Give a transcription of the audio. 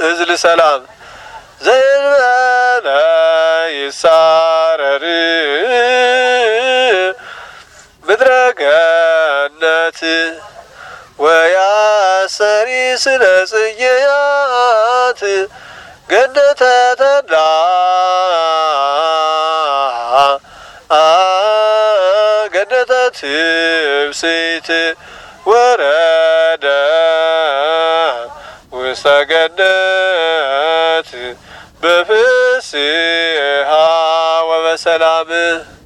እዝል ሰላም ዘእንበለ ይሳረር ምድረ ገነት ወያሰሪ ስለ ጽጌያት ገነተ ተድላ ገነተ ትፍስሕት ወረደ ውስተ ገነት በፍስሓ ወበሰላም